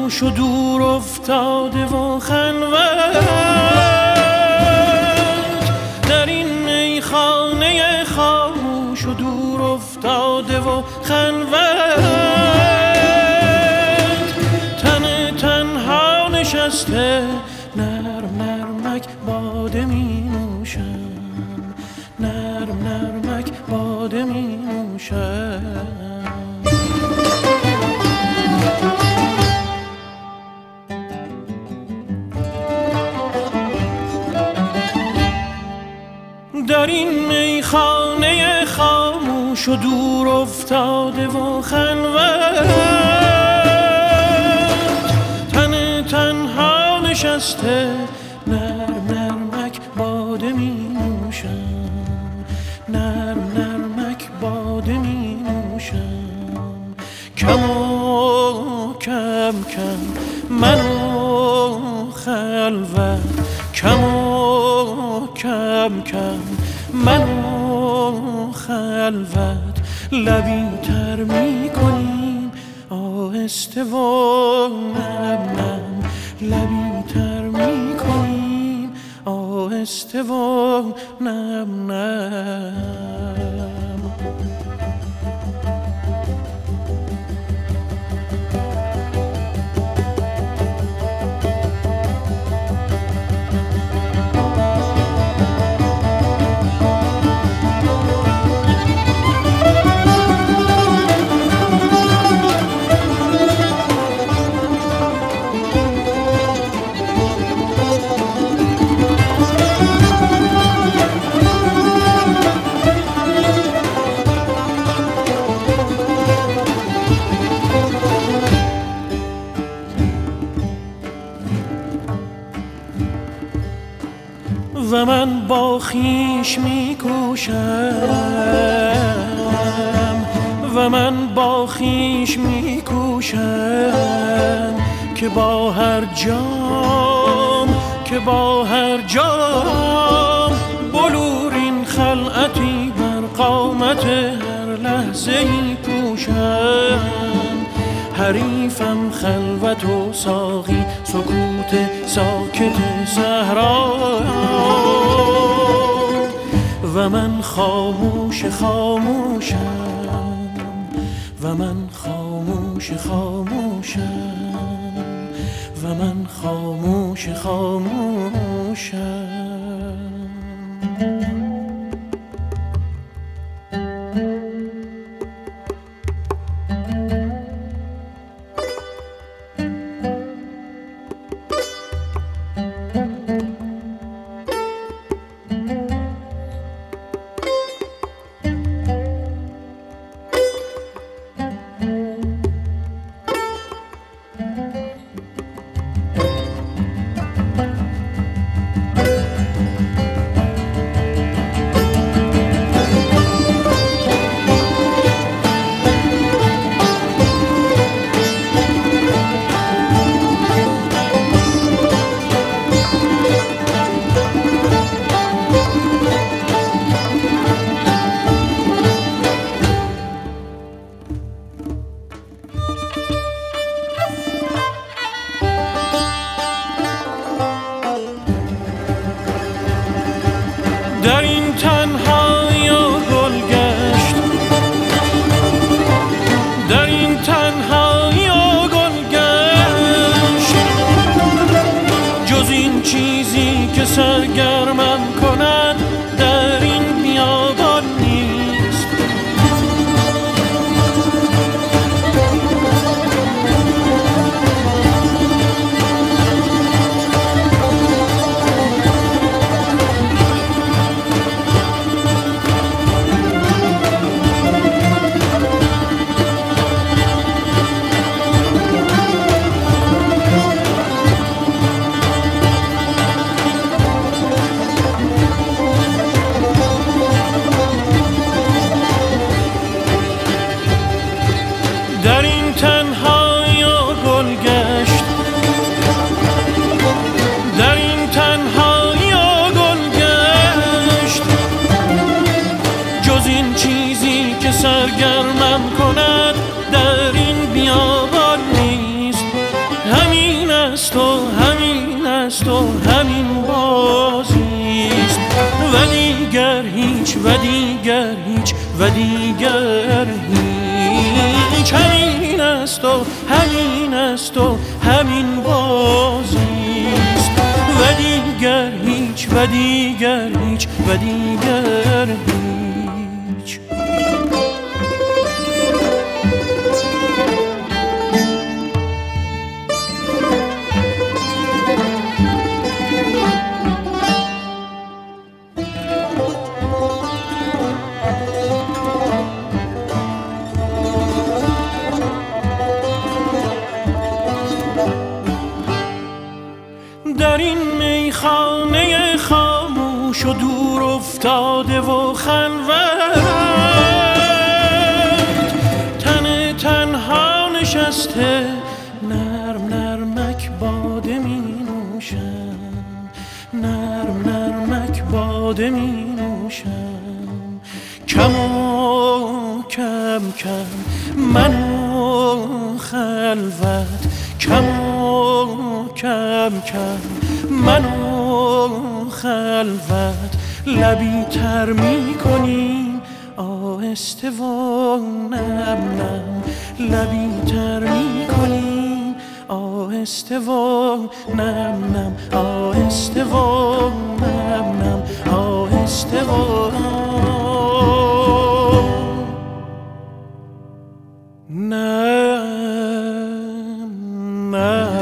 خاموش و دور افتاده و خلوت، در این میخانه خاموش و دور افتاده و خلوت، تن تنها نشسته نرم نرمک باده می نوشم، نرم نرمک باده می نوشم. در این میخانه خاموش و دور افتاده و خلوت، تن تنها نشسته نرم نرمک باده می نوشم، نرم نرمک باده می نوشم. کم و کم کم من و خلوت، کم و کم کم من و خلوت، لبی تر می کنیم آهسته و نم نم، لبی تر می کنیم آهسته و نم نم. و من با خویش می کوشم، و من با خویش می کوشم که با هر جام، که با هر جام بلورین خلعتی بر قامت هر لحظه ای پوشم. حریفم خلوت و ساقی، سکوت ساکت صحرا، و من خاموش خاموشم، و من خاموش خاموشم، و من خاموش خاموشم. در این تنهایی و گل گشت، در این تنهایی و گل گشت، جز این چیزی که سرگرمم کند در این بیابان نیست. در این تنهایی و گل گشت، در این تنهایی و گل گشت، جز این چیزی که سرگرمم کند در این بیابان نیست. دیگر هیچ و دیگر هیچ. همین است و همین است و همین بازیست و دیگر هیچ و دیگر هیچ و دیگر هیچ. در این میخانه خاموش و دور افتاده و خلوت، تن تنها نشسته نرم نرمک باده می نوشم، نرم نرمک باده می نوشم. کم و کم کم منو خلوت، کم و کم کم منو خلوت. لبی تر می کنیم آهسته و نم نم، لبی تر می کنیم آهسته و نم نم، آهسته و نم نم، آهسته و نم نم.